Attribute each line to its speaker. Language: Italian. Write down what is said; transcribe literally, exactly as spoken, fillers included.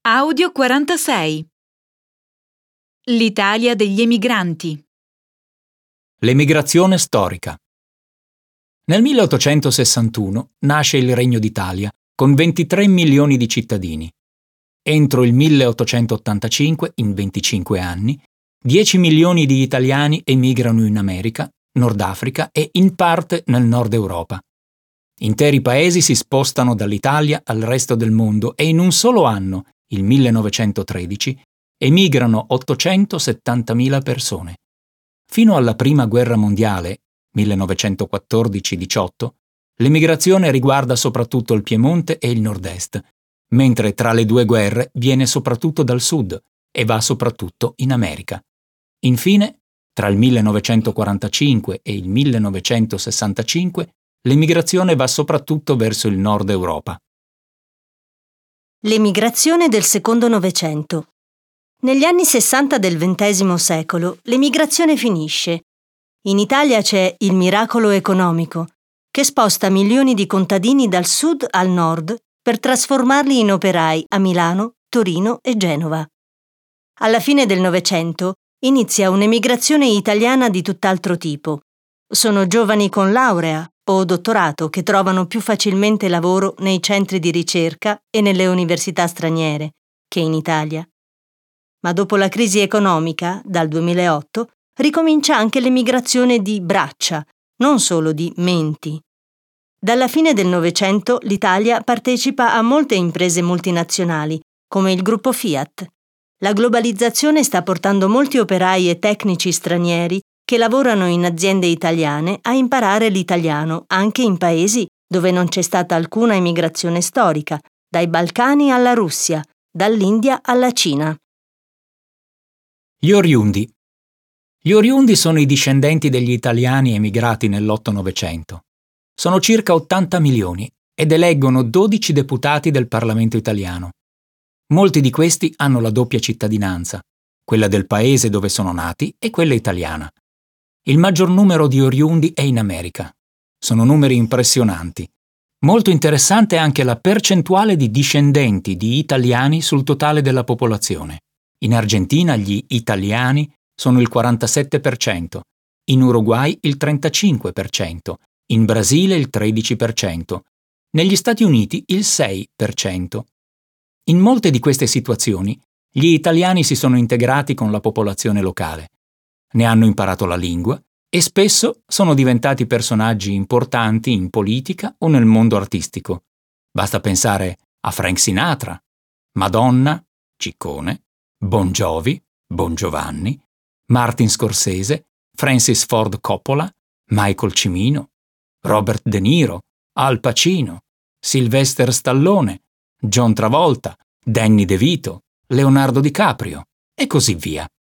Speaker 1: Audio quarantasei. L'Italia degli emigranti.
Speaker 2: L'emigrazione storica. Nel milleottocentosessantuno nasce il Regno d'Italia con ventitré milioni di cittadini. Entro il milleottocentottantacinque, in venticinque anni, dieci milioni di italiani emigrano in America, Nord Africa e in parte nel Nord Europa. Interi paesi si spostano dall'Italia al resto del mondo e in un solo anno, il millenovecentotredici, emigrano ottocentosettantamila persone. Fino alla Prima Guerra Mondiale, millenovecentoquattordici diciotto, l'emigrazione riguarda soprattutto il Piemonte e il Nord-Est, mentre tra le due guerre viene soprattutto dal Sud e va soprattutto in America. Infine, tra il millenovecentoquarantacinque e il millenovecentosessantacinque, l'emigrazione va soprattutto verso il Nord Europa.
Speaker 3: L'emigrazione del secondo Novecento. Negli anni sessanta del ventesimo secolo l'emigrazione finisce. In Italia c'è il miracolo economico, che sposta milioni di contadini dal sud al nord per trasformarli in operai a Milano, Torino e Genova. Alla fine del Novecento inizia un'emigrazione italiana di tutt'altro tipo. Sono giovani con laurea o dottorato che trovano più facilmente lavoro nei centri di ricerca e nelle università straniere che in Italia. Ma dopo la crisi economica, dal duemilaotto, ricomincia anche l'emigrazione di braccia, non solo di menti. Dalla fine del Novecento l'Italia partecipa a molte imprese multinazionali, come il gruppo Fiat. La globalizzazione sta portando molti operai e tecnici stranieri che lavorano in aziende italiane a imparare l'italiano anche in paesi dove non c'è stata alcuna emigrazione storica, dai Balcani alla Russia, dall'India alla Cina.
Speaker 2: Gli oriundi. Gli oriundi sono i discendenti degli italiani emigrati nell'otto Novecento. Sono circa ottanta milioni ed eleggono dodici deputati del Parlamento italiano. Molti di questi hanno la doppia cittadinanza, quella del paese dove sono nati e quella italiana. Il maggior numero di oriundi è in America. Sono numeri impressionanti. Molto interessante anche la percentuale di discendenti di italiani sul totale della popolazione. In Argentina gli italiani sono il quarantasette per cento, in Uruguay il trentacinque per cento, in Brasile il tredici per cento, negli Stati Uniti il sei per cento. In molte di queste situazioni gli italiani si sono integrati con la popolazione locale. Ne hanno imparato la lingua e spesso sono diventati personaggi importanti in politica o nel mondo artistico. Basta pensare a Frank Sinatra, Madonna, Ciccone, Bon Jovi, Bon Giovanni, Martin Scorsese, Francis Ford Coppola, Michael Cimino, Robert De Niro, Al Pacino, Sylvester Stallone, John Travolta, Danny DeVito, Leonardo DiCaprio e così via.